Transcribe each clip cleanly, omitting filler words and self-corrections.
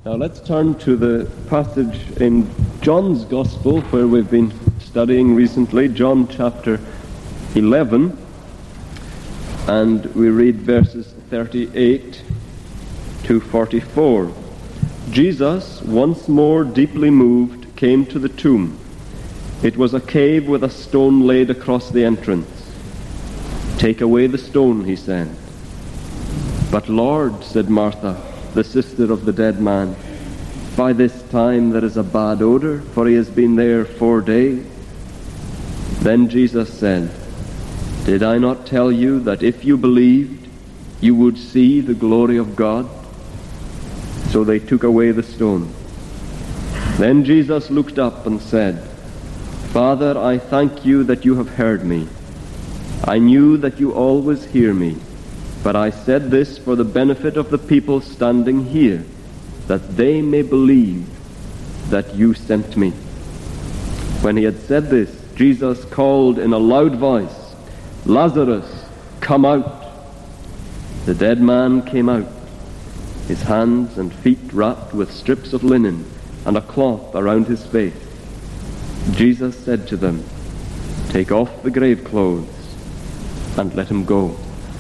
Now let's turn to the passage in John's Gospel where we've been studying recently, John chapter 11, and we read verses 38 to 44. Jesus, once more deeply moved, came to the tomb. It was a cave with a stone laid across the entrance. "Take away the stone," he said. "But Lord," said Martha, the sister of the dead man, "by this time there is a bad odor, for he has been there 4 days." Then Jesus said, "Did I not tell you that if you believed, you would see the glory of God?" So they took away the stone. Then Jesus looked up and said, "Father, I thank you that you have heard me. I knew that you always hear me, but I said this for the benefit of the people standing here, that they may believe that you sent me." When he had said this, Jesus called in a loud voice, "Lazarus, come out." The dead man came out, his hands and feet wrapped with strips of linen and a cloth around his face. Jesus said to them, "Take off the grave clothes and let him go."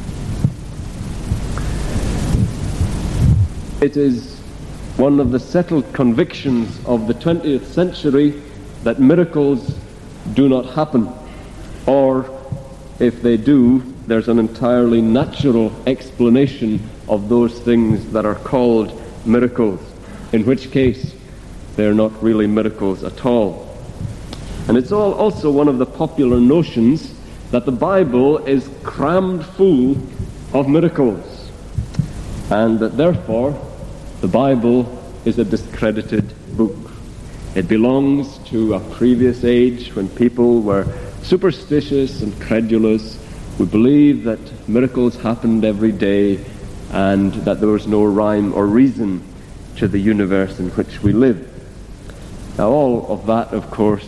It is one of the settled convictions of the 20th century that miracles do not happen, or if they do, there's an entirely natural explanation of those things that are called miracles, in which case they're not really miracles at all. And it's also one of the popular notions that the Bible is crammed full of miracles, and that therefore the Bible is a discredited book. It belongs to a previous age when people were superstitious and credulous, who believed that miracles happened every day and that there was no rhyme or reason to the universe in which we live. Now all of that, of course,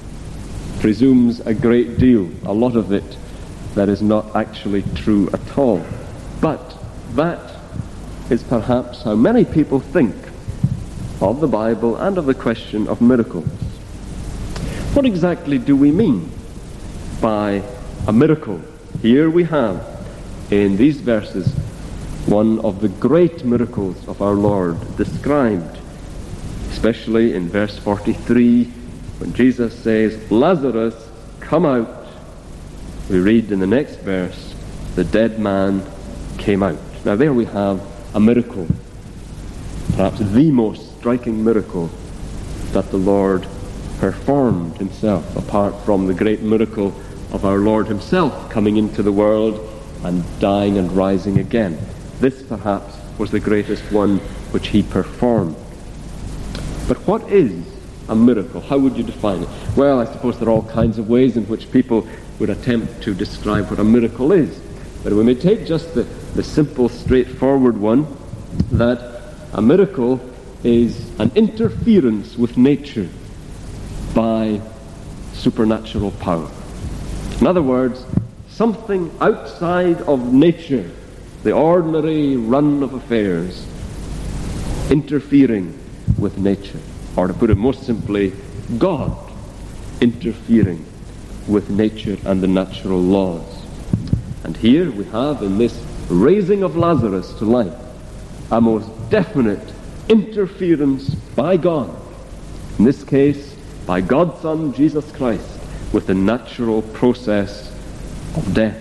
presumes a great deal, a lot of it that is not actually true at all. But that is perhaps how many people think of the Bible and of the question of miracles. What exactly do we mean by a miracle? Here we have, in these verses, one of the great miracles of our Lord described, especially in verse 43, when Jesus says, "Lazarus, come out." We read in the next verse, "The dead man came out." Now there we have a miracle, perhaps the most striking miracle that the Lord performed himself, apart from the great miracle of our Lord himself coming into the world and dying and rising again. This perhaps was the greatest one which he performed. But what is a miracle? How would you define it? Well, I suppose there are all kinds of ways in which people would attempt to describe what a miracle is. But we may take just the simple, straightforward one, that a miracle is an interference with nature by supernatural power. In other words, something outside of nature, the ordinary run of affairs, interfering with nature. Or to put it more simply, God interfering with nature and the natural laws. And here we have, in this raising of Lazarus to life, a most definite interference by God, in this case by God's Son Jesus Christ, with the natural process of death.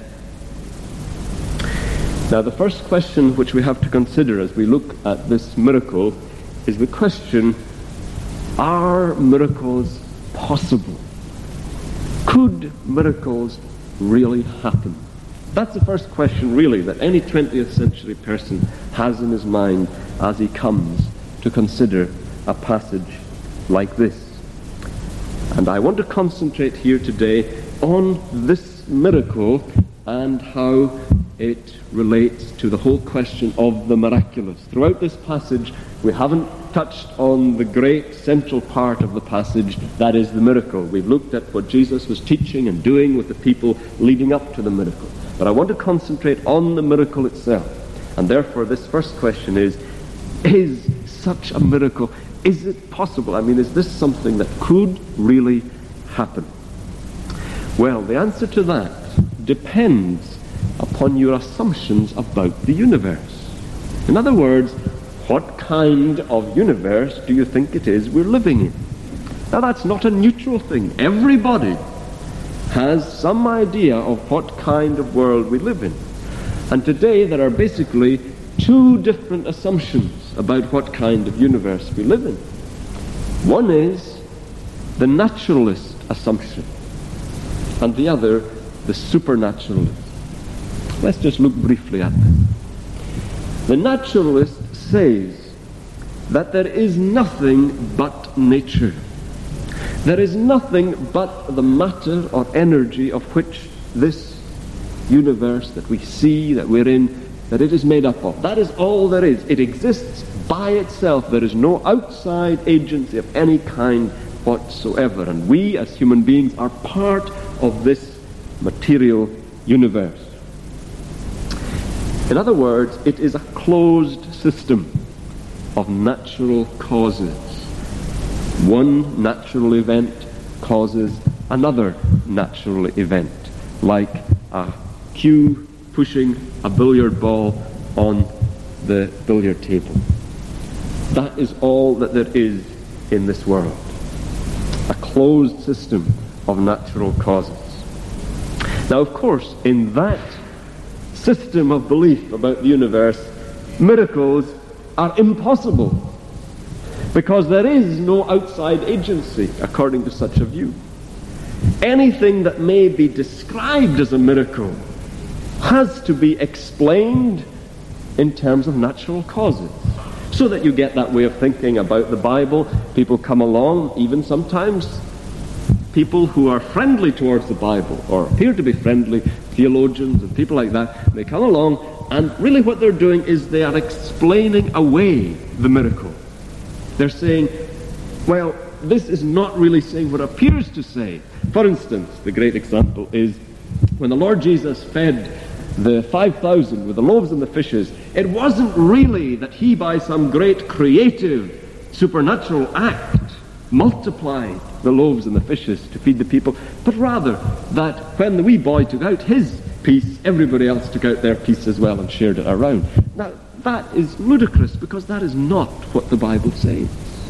Now the first question which we have to consider as we look at this miracle is the question, are miracles possible? Could miracles really happen? That's the first question, really, that any 20th century person has in his mind as he comes to consider a passage like this. And I want to concentrate here today on this miracle and how it relates to the whole question of the miraculous. Throughout this passage, we haven't touched on the great central part of the passage, that is the miracle. We've looked at what Jesus was teaching and doing with the people leading up to the miracle. But I want to concentrate on the miracle itself. And therefore, this first question is such a miracle? Is it possible? I mean, is this something that could really happen? Well, the answer to that depends upon your assumptions about the universe. In other words, what kind of universe do you think it is we're living in? Now, that's not a neutral thing. Everybody has some idea of what kind of world we live in. And today there are basically two different assumptions about what kind of universe we live in. One is the naturalist assumption, and the other, the supernaturalist. Let's just look briefly at them. The naturalist says that there is nothing but nature. There is nothing but the matter or energy of which this universe that we see, that we're in, that it is made up of. That is all there is. It exists by itself. There is no outside agency of any kind whatsoever. And we as human beings are part of this material universe. In other words, it is a closed system of natural causes. One natural event causes another natural event, like a cue pushing a billiard ball on the billiard table. That is all that there is in this world. A closed system of natural causes. Now, of course, in that system of belief about the universe, miracles are impossible, because there is no outside agency according to such a view. Anything that may be described as a miracle has to be explained in terms of natural causes, so that you get that way of thinking about the Bible. People come along, even sometimes people who are friendly towards the Bible, or appear to be friendly, theologians and people like that, they come along, and really what they're doing is they are explaining away the miracle. They're saying, well, this is not really saying what it appears to say. For instance, the great example is when the Lord Jesus fed the 5,000 with the loaves and the fishes, it wasn't really that he, by some great creative supernatural act, multiplied the loaves and the fishes to feed the people, but rather that when the wee boy took out his piece, everybody else took out their piece as well and shared it around. Now, that is ludicrous, because that is not what the Bible says.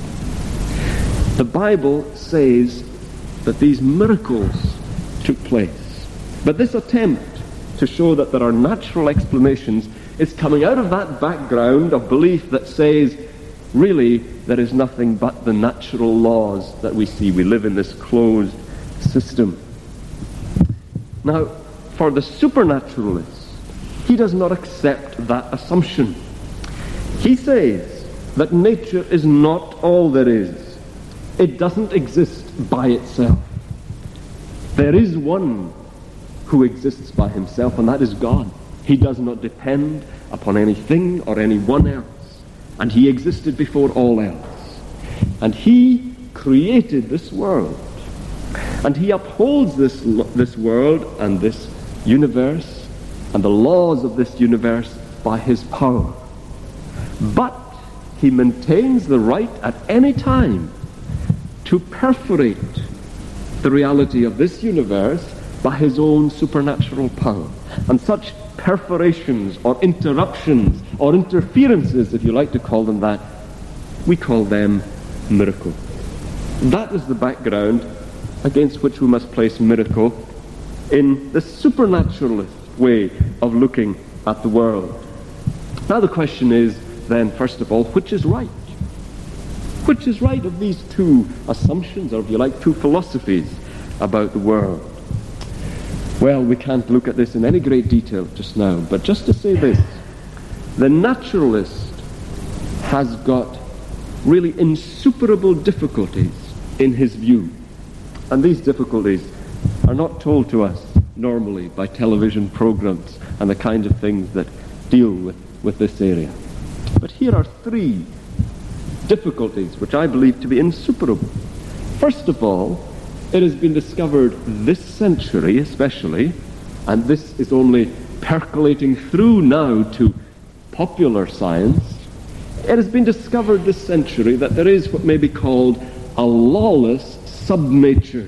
The Bible says that these miracles took place. But this attempt to show that there are natural explanations is coming out of that background of belief that says, really, there is nothing but the natural laws that we see. We live in this closed system. Now, for the supernaturalist, he does not accept that assumption. He says that nature is not all there is. It doesn't exist by itself. There is one who exists by himself, and that is God. He does not depend upon anything or anyone else, and he existed before all else. And he created this world, and he upholds this world and this universe and the laws of this universe by his power. But he maintains the right at any time to perforate the reality of this universe by his own supernatural power. And such perforations or interruptions or interferences, if you like to call them that, we call them miracles. That is the background against which we must place miracle in the supernaturalist way of looking at the world. Now the question is then, first of all, which is right? Which is right of these two assumptions, or if you like, two philosophies about the world? Well, we can't look at this in any great detail just now, but just to say this, the naturalist has got really insuperable difficulties in his view. And these difficulties are not told to us normally by television programs and the kind of things that deal with this area. But here are three difficulties which I believe to be insuperable. First of all, it has been discovered this century especially, and this is only percolating through now to popular science, It has been discovered this century that there is what may be called a lawless subnature.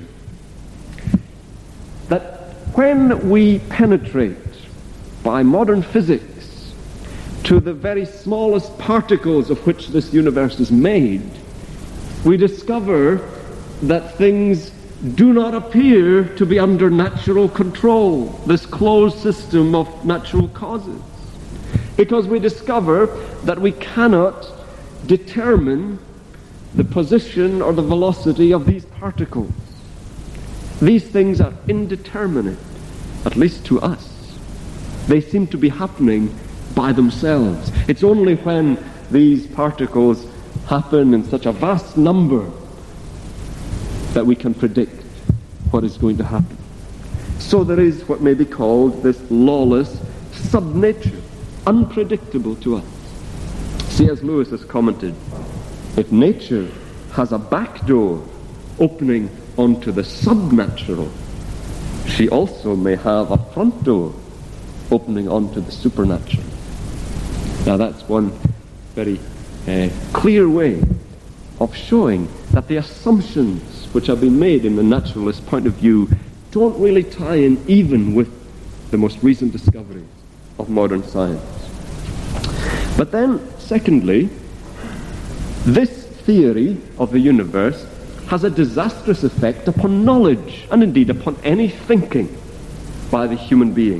That when we penetrate by modern physics to the very smallest particles of which this universe is made, we discover that things do not appear to be under natural control, this closed system of natural causes. Because we discover that we cannot determine the position or the velocity of these particles. These things are indeterminate, at least to us. They seem to be happening by themselves. It's only when these particles happen in such a vast number that we can predict what is going to happen. So there is what may be called this lawless subnature, unpredictable to us. C.S. Lewis has commented, if nature has a back door opening onto the subnatural, she also may have a front door opening onto the supernatural. Now that's one very clear way of showing that the assumptions which have been made in the naturalist point of view don't really tie in even with the most recent discoveries of modern science. But then, secondly, this theory of the universe has a disastrous effect upon knowledge and indeed upon any thinking by the human being.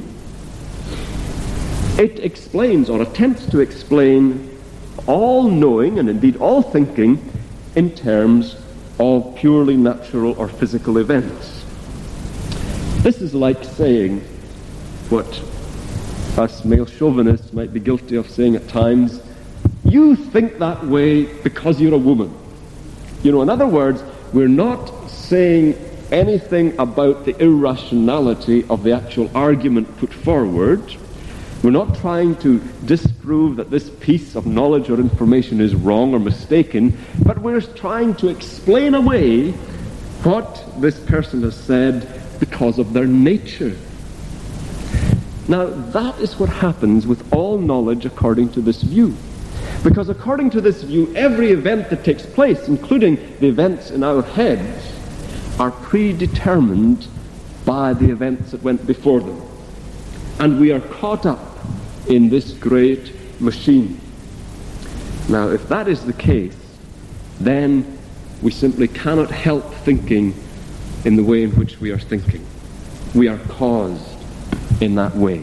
It explains or attempts to explain all knowing and indeed all thinking in terms of purely natural or physical events. This is like saying what us male chauvinists might be guilty of saying at times, you think that way because you're a woman. You know, in other words, we're not saying anything about the irrationality of the actual argument put forward. We're not trying to disprove that this piece of knowledge or information is wrong or mistaken, but we're trying to explain away what this person has said because of their nature. Now, that is what happens with all knowledge according to this view. Because according to this view, every event that takes place, including the events in our heads, are predetermined by the events that went before them. And we are caught up in this great machine. Now, if that is the case, then we simply cannot help thinking in the way in which we are thinking. We are caused in that way.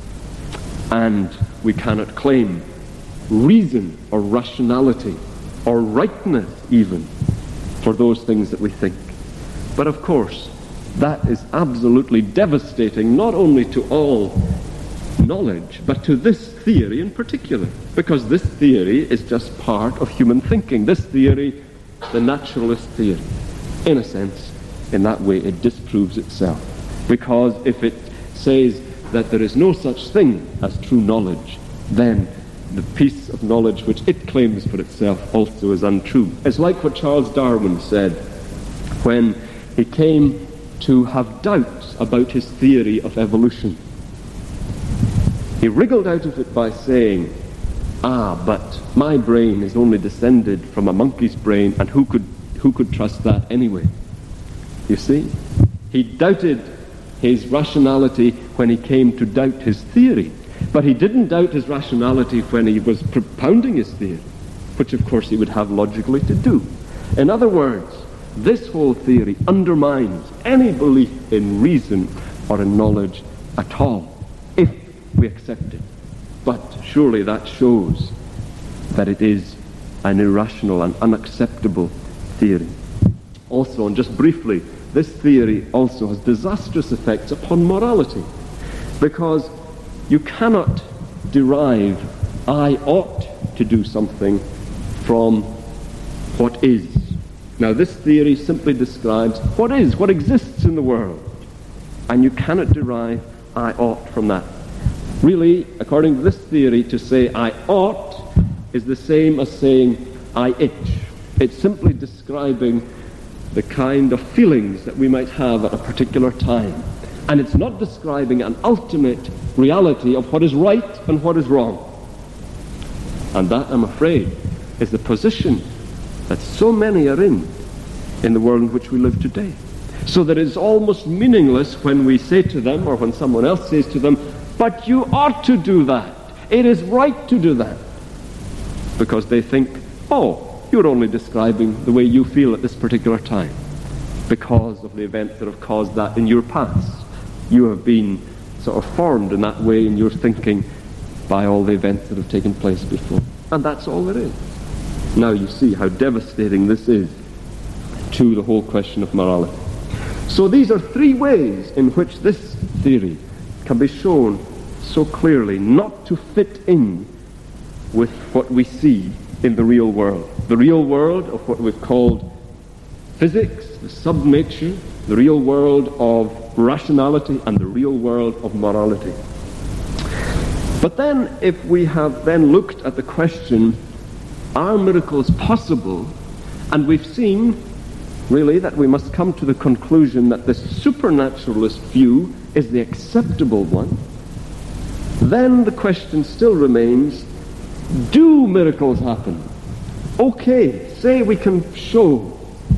And we cannot claim reason or rationality or rightness even for those things that we think. But of course, that is absolutely devastating not only to all knowledge, but to this theory in particular, because this theory is just part of human thinking. This theory, the naturalist theory, in a sense, in that way it disproves itself. Because if it says that there is no such thing as true knowledge, then the piece of knowledge which it claims for itself also is untrue. It's like what Charles Darwin said when he came to have doubts about his theory of evolution. He wriggled out of it by saying, but my brain is only descended from a monkey's brain, and who could trust that anyway? You see, he doubted his rationality when he came to doubt his theory, but he didn't doubt his rationality when he was propounding his theory, which of course he would have logically to do. In other words, this whole theory undermines any belief in reason or in knowledge at all, if we accept it. But surely that shows that it is an irrational and unacceptable theory. Also, and just briefly, this theory also has disastrous effects upon morality, because you cannot derive I ought to do something from what is. Now, this theory simply describes what is, what exists in the world, and you cannot derive I ought from that. Really, according to this theory, to say I ought is the same as saying I itch. It's simply describing the kind of feelings that we might have at a particular time. And it's not describing an ultimate reality of what is right and what is wrong. And that, I'm afraid, is the position that so many are in the world in which we live today. So that it's almost meaningless when we say to them, or when someone else says to them, but you ought to do that. It is right to do that. Because they think, oh, you're only describing the way you feel at this particular time because of the events that have caused that in your past. You have been sort of formed in that way in your thinking by all the events that have taken place before. And that's all it is. Now you see how devastating this is to the whole question of morality. So these are three ways in which this theory can be shown so clearly not to fit in with what we see in the real world. The real world of what we've called physics, the sub-nature, the real world of rationality, and the real world of morality. But then, if we have then looked at the question, are miracles possible? And we've seen, really, that we must come to the conclusion that this supernaturalist view is the acceptable one. Then the question still remains, do miracles happen? Okay, say we can show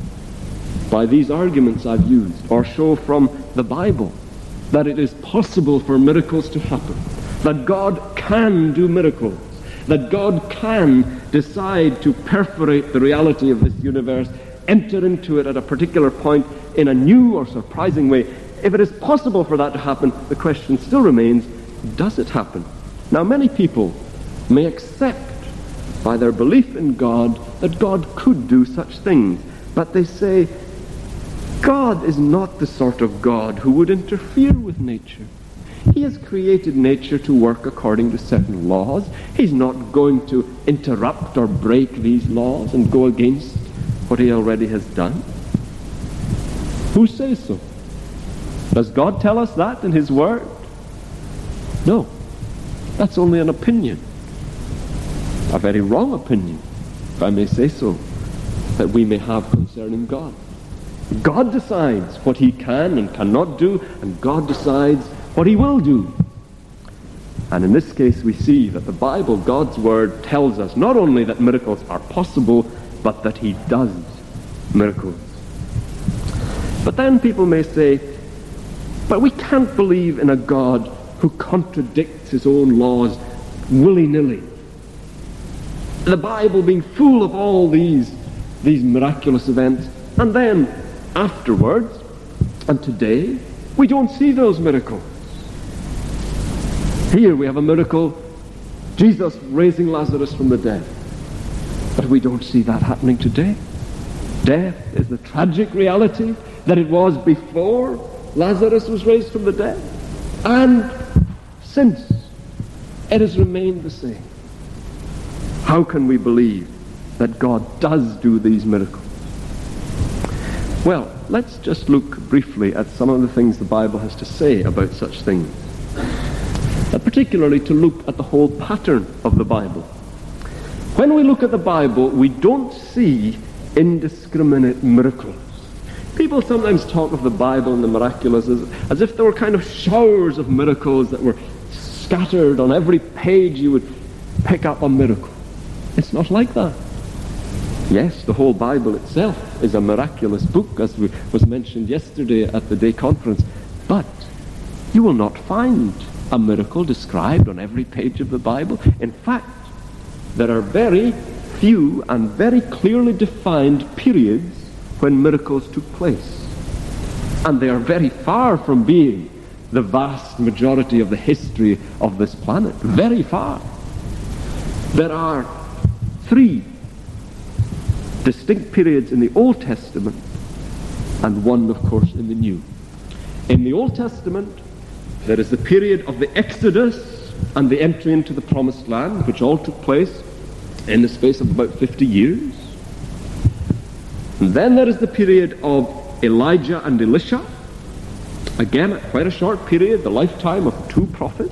by these arguments I've used, or show from the Bible, that it is possible for miracles to happen, that God can do miracles, that God can decide to perforate the reality of this universe, enter into it at a particular point in a new or surprising way. If it is possible for that to happen, the question still remains, does it happen? Now, many people may accept by their belief in God that God could do such things, but they say, God is not the sort of God who would interfere with nature. He has created nature to work according to certain laws. He's not going to interrupt or break these laws and go against what he already has done. Who says so? Does God tell us that in his word? No. That's only an opinion. A very wrong opinion, if I may say so, that we may have concerning God. God decides what he can and cannot do, and God decides what he will do. And in this case we see that the Bible, God's word, tells us not only that miracles are possible, but that he does miracles. But then people may say, but we can't believe in a God who contradicts his own laws willy-nilly. The Bible being full of all these miraculous events, and then afterwards, and today, we don't see those miracles. Here we have a miracle, Jesus raising Lazarus from the dead. But we don't see that happening today. Death is the tragic reality that it was before Lazarus was raised from the dead. And since, it has remained the same. How can we believe that God does do these miracles? Well, let's just look briefly at some of the things the Bible has to say about such things. Particularly to look at the whole pattern of the Bible. When we look at the Bible, we don't see indiscriminate miracles. People sometimes talk of the Bible and the miraculous as if there were kind of showers of miracles that were scattered on every page. You would pick up a miracle. It's not like that. Yes, the whole Bible itself is a miraculous book, as was mentioned yesterday at the day conference, but you will not find a miracle described on every page of the Bible. In fact, there are very few and very clearly defined periods when miracles took place. And they are very far from being the vast majority of the history of this planet. Very far. There are 3 distinct periods in the Old Testament and one, of course, in the New. In the Old Testament, there is the period of the Exodus and the entry into the Promised Land, which all took place in the space of about 50 years. And then there is the period of Elijah and Elisha. Again, quite a short period, the lifetime of 2 prophets.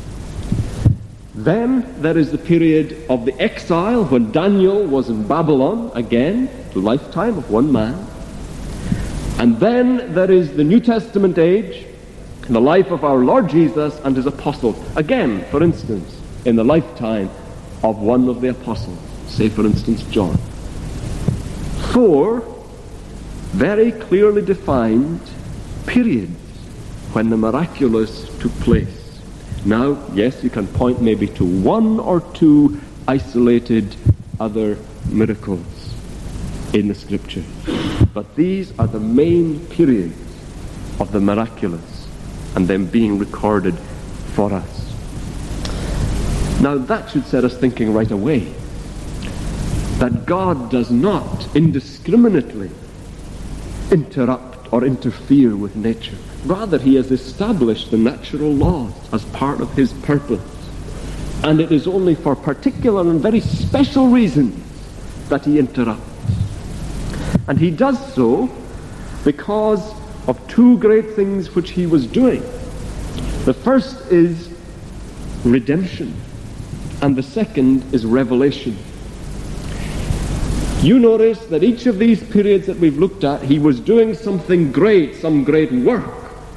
Then there is the period of the exile when Daniel was in Babylon, again, the lifetime of 1 man. And then there is the New Testament age, the life of our Lord Jesus and his apostles. Again, for instance, in the lifetime of one of the apostles, say for instance John. 4 very clearly defined periods when the miraculous took place. Now, yes, you can point maybe to 1 or 2 isolated other miracles in the Scripture, but these are the main periods of the miraculous and them being recorded for us. Now that should set us thinking right away that God does not indiscriminately interrupt or interfere with nature. Rather, he has established the natural laws as part of his purpose. And it is only for particular and very special reasons that he interrupts. And he does so because of 2 great things which he was doing. The first is redemption, and the second is revelation. You notice that each of these periods that we've looked at, he was doing something great, some great work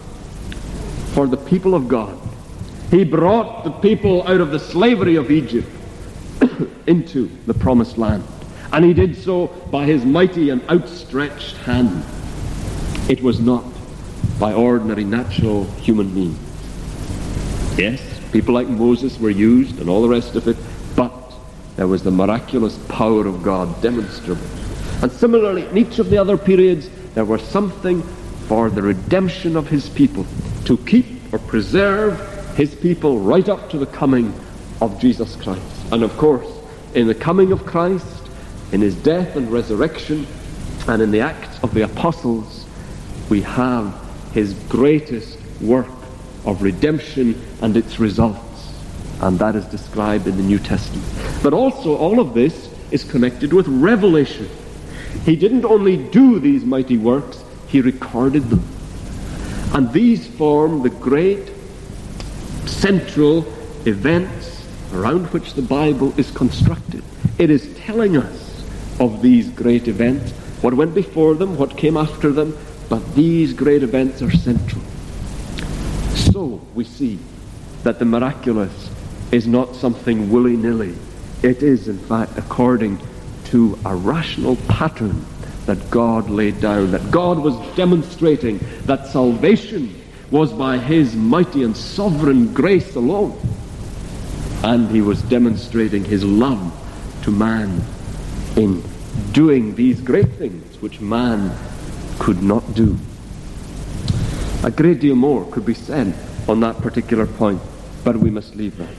for the people of God. He brought the people out of the slavery of Egypt into the promised land. And he did so by his mighty and outstretched hand. It was not by ordinary natural human means. Yes, people like Moses were used and all the rest of it, but there was the miraculous power of God demonstrable. And similarly, in each of the other periods, there was something for the redemption of his people, to keep or preserve his people right up to the coming of Jesus Christ. And of course, in the coming of Christ, in his death and resurrection, and in the Acts of the Apostles, we have his greatest work of redemption and its results. And that is described in the New Testament. But also, all of this is connected with revelation. He didn't only do these mighty works, he recorded them. And these form the great central events around which the Bible is constructed. It is telling us of these great events, what went before them, what came after them, but these great events are central. So we see that the miraculous is not something willy-nilly. It is, in fact, according to a rational pattern that God laid down, that God was demonstrating that salvation was by his mighty and sovereign grace alone. And he was demonstrating his love to man in doing these great things which man could not do. A great deal more could be said on that particular point, but we must leave that.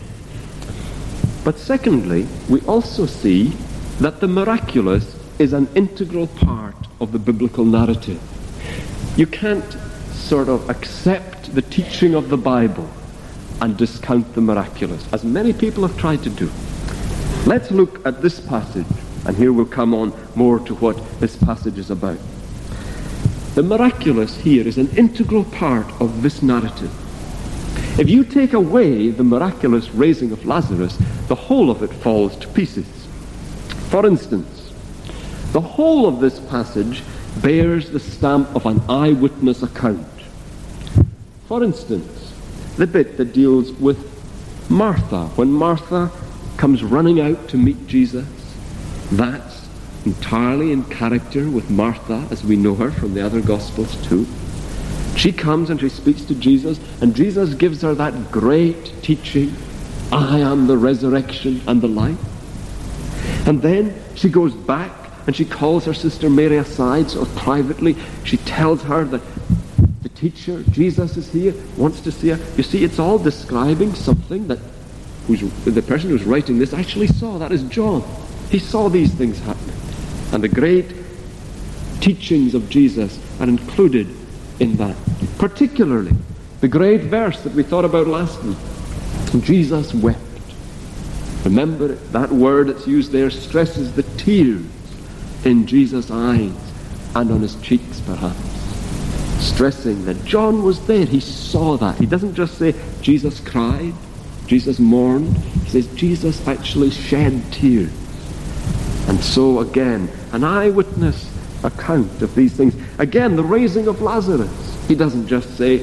But secondly, we also see that the miraculous is an integral part of the biblical narrative. You can't sort of accept the teaching of the Bible and discount the miraculous, as many people have tried to do. Let's look at this passage, and here we'll come on more to what this passage is about. The miraculous here is an integral part of this narrative. If you take away the miraculous raising of Lazarus, the whole of it falls to pieces. For instance, the whole of this passage bears the stamp of an eyewitness account. For instance, the bit that deals with Martha. When Martha comes running out to meet Jesus, that's entirely in character with Martha as we know her from the other Gospels too. She comes and she speaks to Jesus, and Jesus gives her that great teaching, I am the resurrection and the life. And then she goes back and she calls her sister Mary aside, so privately she tells her that the teacher, Jesus, is here, wants to see her. You see, it's all describing something that the person who's writing this actually saw. That is John. He saw these things happening. And the great teachings of Jesus are included in that. Particularly, the great verse that we thought about last week, Jesus wept. Remember, that word that's used there stresses the tears in Jesus' eyes and on his cheeks, perhaps. Stressing that John was there. He saw that. He doesn't just say Jesus cried, Jesus mourned. He says Jesus actually shed tears. And so again, an eyewitness account of these things. Again, the raising of Lazarus. He doesn't just say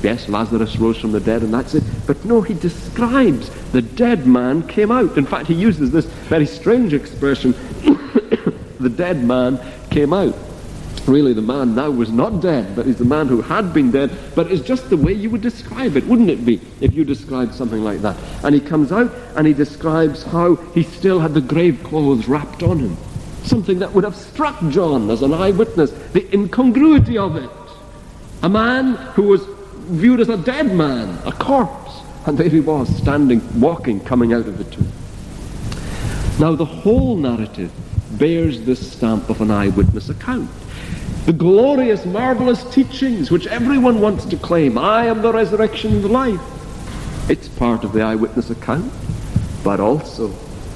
Yes, Lazarus rose from the dead and that's it. But no, he describes the dead man came out. In fact, he uses this very strange expression, the dead man came out. Really, the man now was not dead, but he's the man who had been dead, but it's just the way you would describe it, wouldn't it be, if you described something like that? And he comes out and he describes how he still had the grave clothes wrapped on him. Something that would have struck John as an eyewitness, the incongruity of it. A man who was viewed as a dead man, a corpse, and there he was, standing, walking, coming out of the tomb. Now the whole narrative bears this stamp of an eyewitness account. The glorious, marvelous teachings which everyone wants to claim, I am the resurrection and the life. It's part of the eyewitness account, but also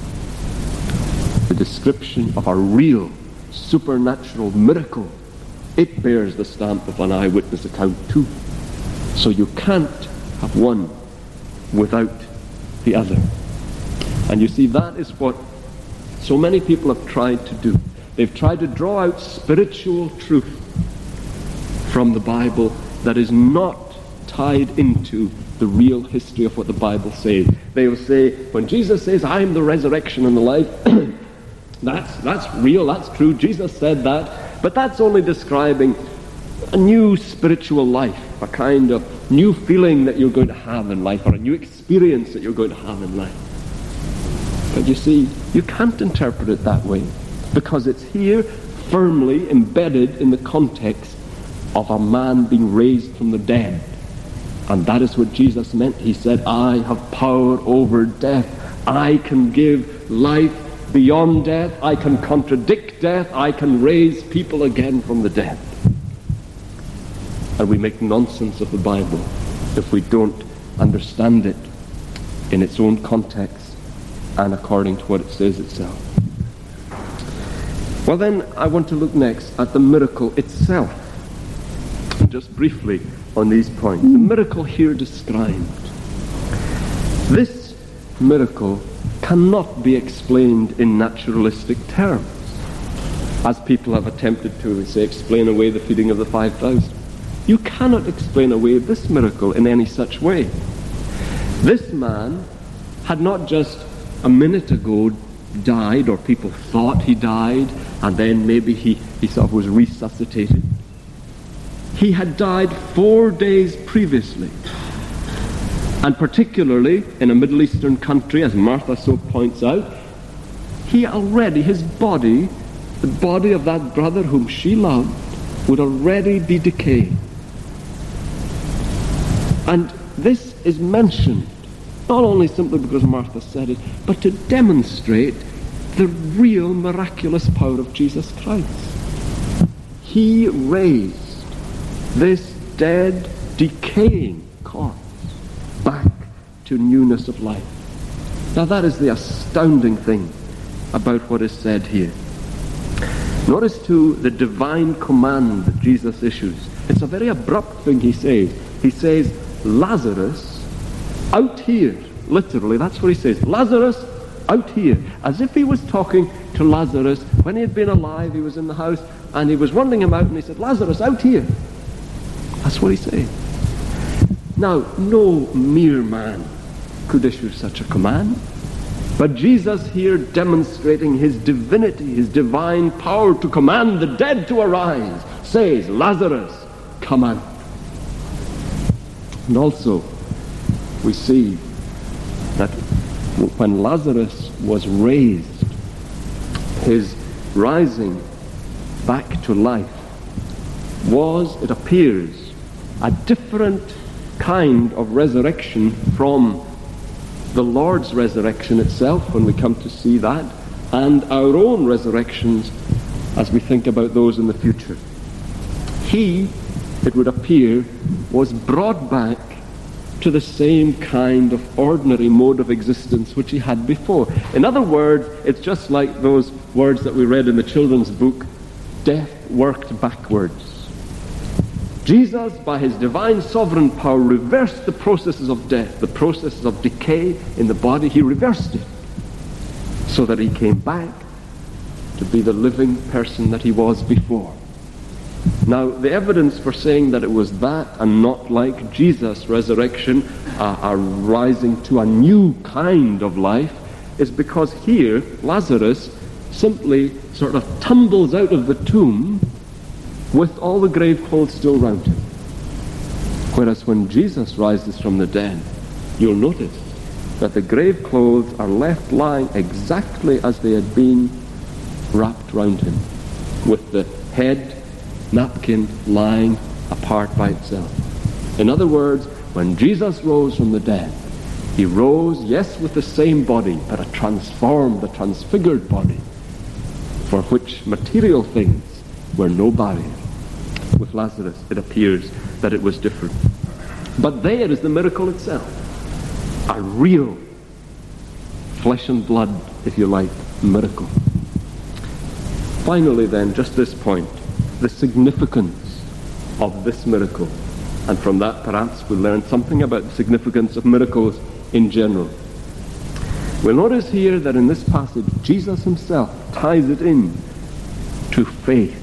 the description of a real supernatural miracle. It bears the stamp of an eyewitness account too. So you can't have one without the other. And you see, that is what so many people have tried to do. They've tried to draw out spiritual truth from the Bible that is not tied into the real history of what the Bible says. They will say, when Jesus says, I am the resurrection and the life, that's real, that's true, Jesus said that, but that's only describing a new spiritual life, a kind of new feeling that you're going to have in life, or a new experience that you're going to have in life. But you see, you can't interpret it that way, because it's here firmly embedded in the context of a man being raised from the dead. And that is what Jesus meant. He said, I have power over death. I can give life beyond death. I can contradict death. I can raise people again from the dead. And we make nonsense of the Bible if we don't understand it in its own context and according to what it says itself. Well then, I want to look next at the miracle itself. Just briefly on these points. The miracle here described. This miracle cannot be explained in naturalistic terms, as people have attempted to, say, explain away the feeding of the 5,000. You cannot explain away this miracle in any such way. This man had not just a minute ago died, or people thought he died, and then maybe he sort of was resuscitated. He had died 4 days previously. And particularly in a Middle Eastern country, as Martha so points out, his body, the body of that brother whom she loved, would already be decaying. And this is mentioned, not only simply because Martha said it, but to demonstrate the real miraculous power of Jesus Christ. He raised this dead, decaying corpse back to newness of life. Now that is the astounding thing about what is said here. Notice too the divine command that Jesus issues. It's a very abrupt thing he says. He says, Lazarus, out here. Literally, that's what he says. Lazarus, out here. As if he was talking to Lazarus when he had been alive, he was in the house, and he was wanting him out, and he said, Lazarus, out here. That's what he said. Now, no mere man could issue such a command, but Jesus here demonstrating his divinity, his divine power to command the dead to arise, says, Lazarus, come out. And also, we see that when Lazarus was raised, his rising back to life was, it appears, a different kind of resurrection from the Lord's resurrection itself, when we come to see that, and our own resurrections as we think about those in the future. He, it would appear, was brought back to the same kind of ordinary mode of existence which he had before. In other words, it's just like those words that we read in the children's book, death worked backwards. Jesus, by his divine sovereign power, reversed the processes of death, the processes of decay in the body. He reversed it so that he came back to be the living person that he was before. Now, the evidence for saying that it was that and not like Jesus' resurrection, a rising to a new kind of life, is because here Lazarus simply sort of tumbles out of the tomb with all the grave clothes still round him. Whereas when Jesus rises from the dead, you'll notice that the grave clothes are left lying exactly as they had been wrapped round him, with the head napkin lying apart by itself. In other words, when Jesus rose from the dead, he rose, yes, with the same body, but a transformed, a transfigured body, for which material things were no barrier. With Lazarus, it appears that it was different. But there is the miracle itself. A real flesh and blood, if you like, miracle. Finally then, just this point, the significance of this miracle. And from that perhaps we'll learn something about the significance of miracles in general. We'll notice here that in this passage, Jesus himself ties it in to faith.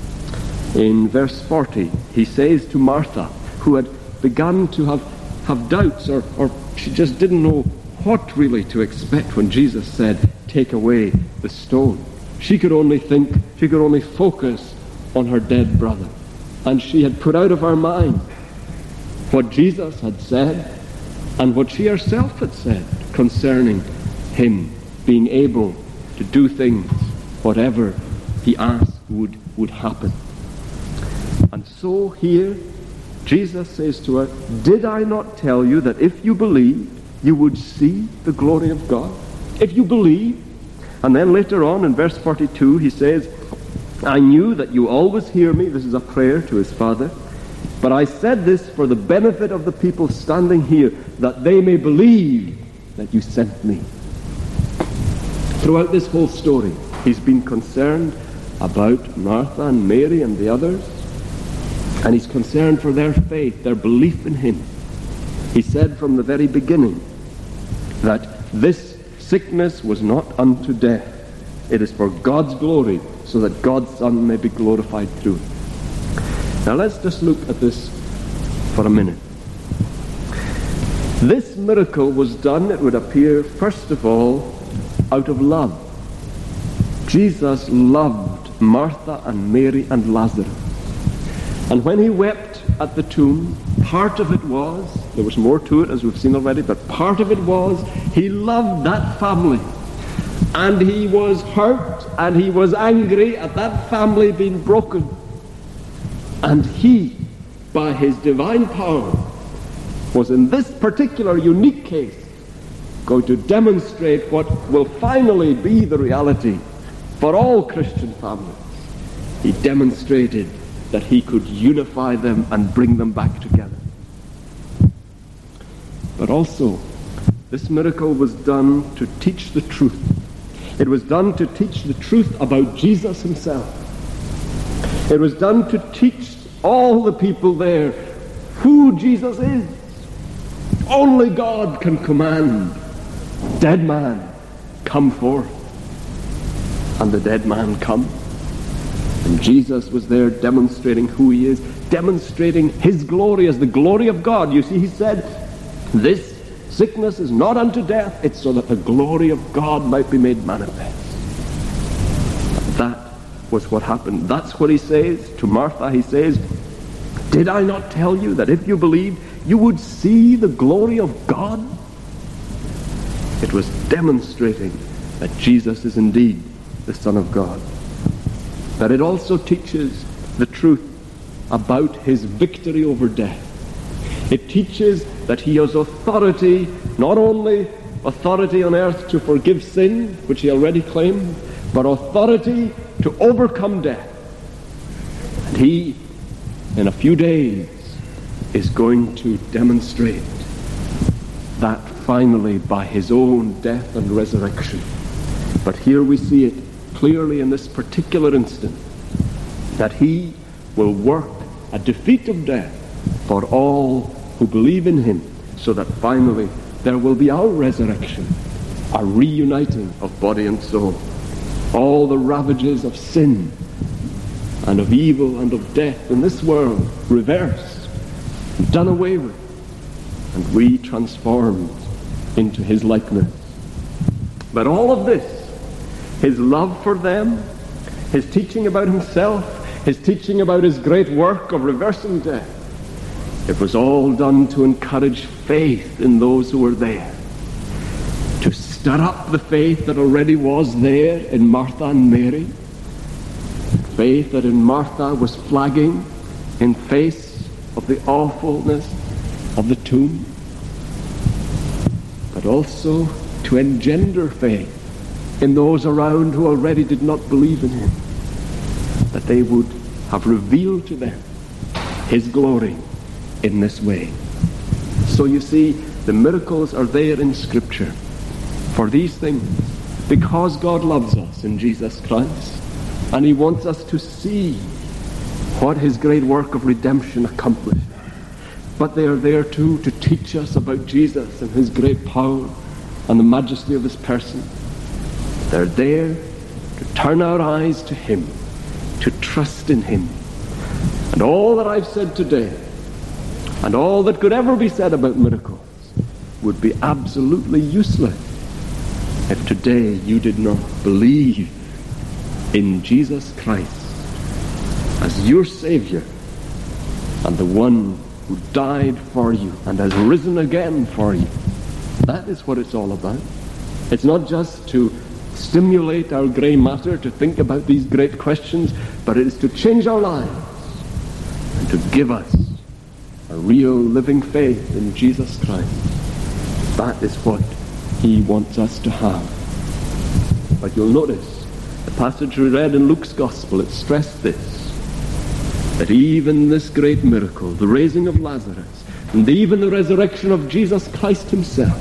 In verse 40, he says to Martha, who had begun to have doubts, or she just didn't know what really to expect when Jesus said, take away the stone. She could only focus on her dead brother. And she had put out of her mind what Jesus had said and what she herself had said concerning him being able to do things, whatever he asked would happen. And so here, Jesus says to her, did I not tell you that if you believed, you would see the glory of God? If you believe. And then later on in verse 42, he says, I knew that you always hear me. This is a prayer to his Father. But I said this for the benefit of the people standing here, that they may believe that you sent me. Throughout this whole story, he's been concerned about Martha and Mary and the others. And he's concerned for their faith, their belief in him. He said from the very beginning that this sickness was not unto death. It is for God's glory, so that God's Son may be glorified through it. Now let's just look at this for a minute. This miracle was done, it would appear, first of all, out of love. Jesus loved Martha and Mary and Lazarus. And when he wept at the tomb, part of it was, there was more to it as we've seen already, but part of it was he loved that family. And he was hurt and he was angry at that family being broken. And he, by his divine power, was in this particular unique case going to demonstrate what will finally be the reality for all Christian families. He demonstrated that he could unify them and bring them back together. But also, this miracle was done to teach the truth. It was done to teach the truth about Jesus himself. It was done to teach all the people there who Jesus is. Only God can command, dead man, come forth. And the dead man come. And Jesus was there demonstrating who he is, demonstrating his glory as the glory of God. You see, he said, this sickness is not unto death, it's so that the glory of God might be made manifest. That was what happened. That's what he says to Martha. He says, did I not tell you that if you believed, you would see the glory of God? It was demonstrating that Jesus is indeed the Son of God. But it also teaches the truth about his victory over death. It teaches that he has authority, not only authority on earth to forgive sin, which he already claimed, but authority to overcome death. And he, in a few days, is going to demonstrate that finally by his own death and resurrection. But here we see it clearly in this particular instant, that he will work a defeat of death for all who believe in him, so that finally there will be our resurrection, a reuniting of body and soul. All the ravages of sin and of evil and of death in this world reversed, done away with, and we transformed into his likeness. But all of this, his love for them, his teaching about himself, his teaching about his great work of reversing death, it was all done to encourage faith in those who were there, to stir up the faith that already was there in Martha and Mary, faith that in Martha was flagging in face of the awfulness of the tomb, but also to engender faith in those around who already did not believe in him, that they would have revealed to them his glory in this way. So you see, the miracles are there in Scripture for these things, because God loves us in Jesus Christ, and he wants us to see what his great work of redemption accomplished. But they are there too to teach us about Jesus and his great power and the majesty of his person. They're there to turn our eyes to him, to trust in him. And all that I've said today, and all that could ever be said about miracles, would be absolutely useless if today you did not believe in Jesus Christ as your Savior and the one who died for you and has risen again for you. That is what it's all about. It's not just to stimulate our grey matter to think about these great questions, but it is to change our lives and to give us a real living faith in Jesus Christ. That is what he wants us to have. But you'll notice the passage we read in Luke's Gospel, it stressed this, that even this great miracle, the raising of Lazarus, and even the resurrection of Jesus Christ himself,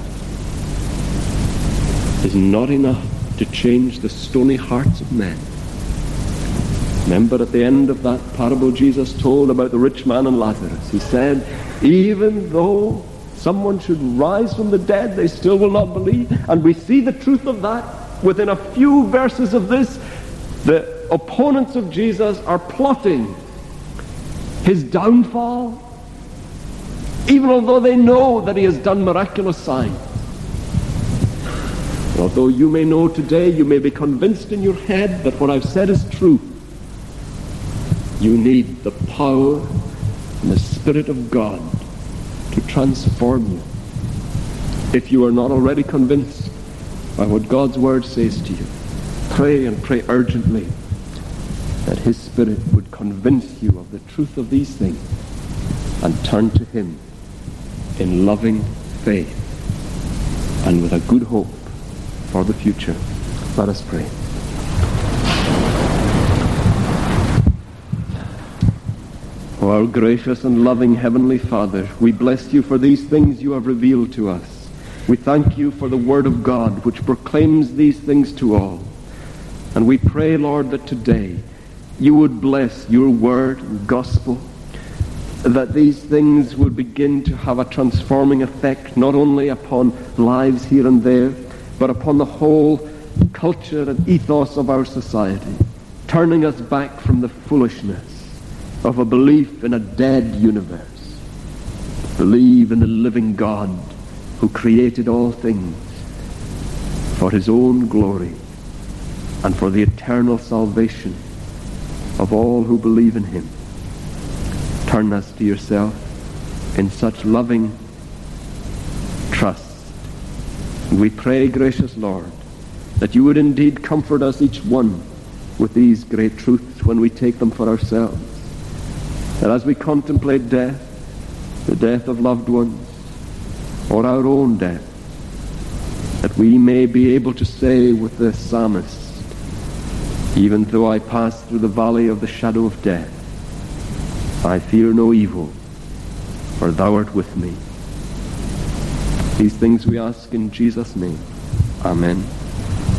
is not enough to change the stony hearts of men. Remember at the end of that parable Jesus told about the rich man and Lazarus, he said, even though someone should rise from the dead, they still will not believe. And we see the truth of that within a few verses of this. The opponents of Jesus are plotting his downfall, even although they know that he has done miraculous signs. Although you may know today, you may be convinced in your head that what I've said is true, you need the power and the Spirit of God to transform you. If you are not already convinced by what God's Word says to you, pray and pray urgently that his Spirit would convince you of the truth of these things and turn to him in loving faith and with a good hope for the future. Let us pray. O our gracious and loving Heavenly Father, we bless you for these things you have revealed to us. We thank you for the Word of God which proclaims these things to all. And we pray, Lord, that today you would bless your Word and Gospel, that these things would begin to have a transforming effect not only upon lives here and there, but upon the whole culture and ethos of our society, turning us back from the foolishness of a belief in a dead universe. Believe in the living God who created all things for his own glory and for the eternal salvation of all who believe in him. Turn us to yourself in such loving trust. And we pray, gracious Lord, that you would indeed comfort us each one with these great truths when we take them for ourselves. That as we contemplate death, the death of loved ones, or our own death, that we may be able to say with the psalmist, even though I pass through the valley of the shadow of death, I fear no evil, for thou art with me. These things we ask in Jesus' name. Amen.